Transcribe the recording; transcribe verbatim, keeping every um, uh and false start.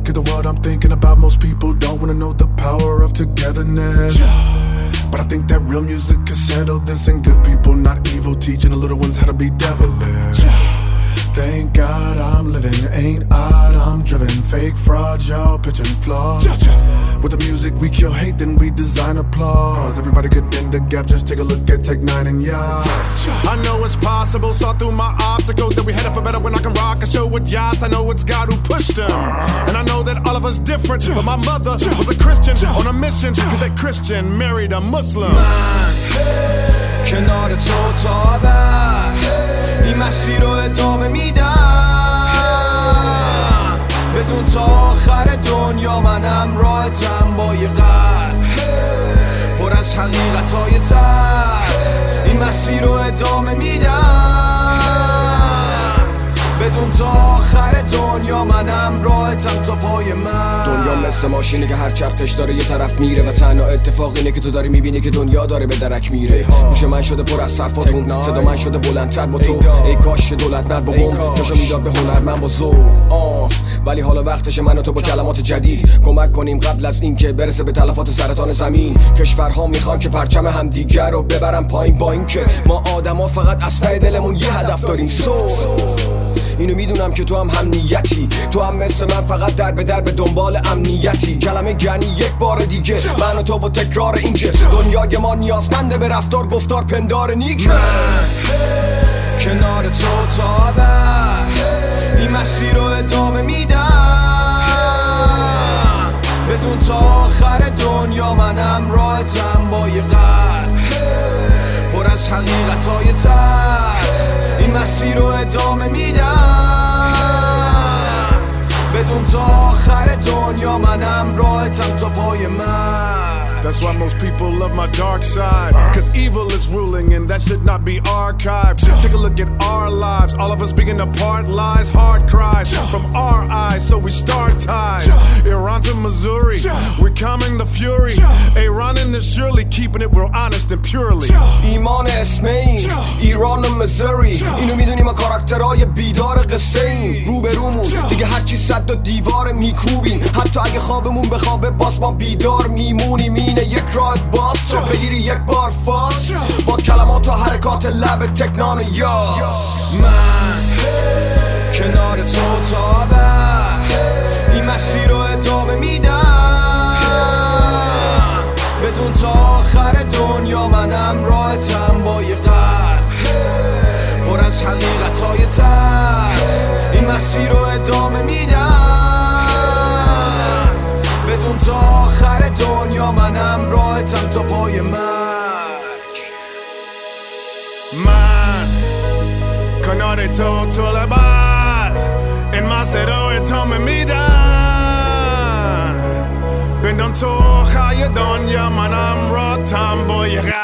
look at the world I'm thinking about. Most people don't wanna know the power of togetherness, but I think that real music can settle this, and good people, not evil, teaching the little ones how to be devilish. Thank God I'm living, ain't odd, I'm driven. Fake fraud, y'all pitching flaws. With the music we kill hate, then we design applause. Everybody getting in the gap, just take a look at Tech Nine and Yas. I know it's possible, saw through my obstacles, that we headed for better when I can rock a show with Yas. I know it's God who pushed them, and I know that all of us different, but my mother was a Christian on a mission, cause that Christian married a Muslim. من کنار تو تا ابد این مسیر رو ادامه میدم، بدون تا آخر دنیا منم راحتم با یه قلب پر از حقیقتای تلخ. این مسیر رو ادامه میدم، بدون تا آخر دنیا منم راحتم تا پای من. دنیا مثل ماشینه که هر چرخش داره یه طرف میره، و تنها اتفاق اینه که تو داری میبینی که دنیا داره به درک میره. گوش من شده پر از صرفاتون، صدا من شده بلندتر با تو. ای کاش دولت مرد با بم جاشو میداد به هنرمند با ذوق. آه ولی حالا وقتشه من و تو با کلمات جدید کمک کنیم قبل از اینکه برسه به تلفات سرطان زمین. کشورها میخوان که پرچم همدیگر رو ببرن پایین، با اینکه ما آدما فقط از ته دلمون یه هدف داریم. سو اینو میدونم که تو هم هم نیتی، تو هم مثل من فقط در به در به دنبال امنیتی. کلمه گنی یک بار دیگه من و تو و تکرار این که دنیای ما نیازمنده به رفتار گفتار پندار نیک. من کنار تو تا ابد این مسیر رو ادامه میدم، بدون تا آخر دنیا منم راحتم با یه قلب پر از حقیقتای تلخ. این مسیر رو ادامه میدم، بدون تا آخر دنیا منم راحتم تا پای من. That's why most people love my dark side, cause evil is ruling and that should not be archived. Take a look at our lives, all of us being apart, lies, hard cries from our eyes, so we start ties. Iran to Missouri, we're calming the fury. Iran in this surely keeping it real honest and purely. ایمان اسم این ایران و مزوری، اینو میدونی ما کاراکترهای بیدار قصه این. رو به رومون دیگه هرچی صد و دیوار میکوبین، حتی اگه خوابمون بخوابه باز ما بیدار میمونیم. اینه یک راه باز تو بگیری یک بار فاز با کلمات و حرکات لب تکنان یاس. من کنار تو تا ابد این مسیر رو ادامه میدم، بدون تا آخر دنیا منم راحتم با یه قلب پر از حقیقتای تلخ. این مسیر رو ادامه میدم، بدون تا آخر دنیا منم راحتم تا پای مرگ. من کنار تو تا ابد این مسیر رو ادامه میدم، بدون تو آخر دنیا منم راحتم با یه قلب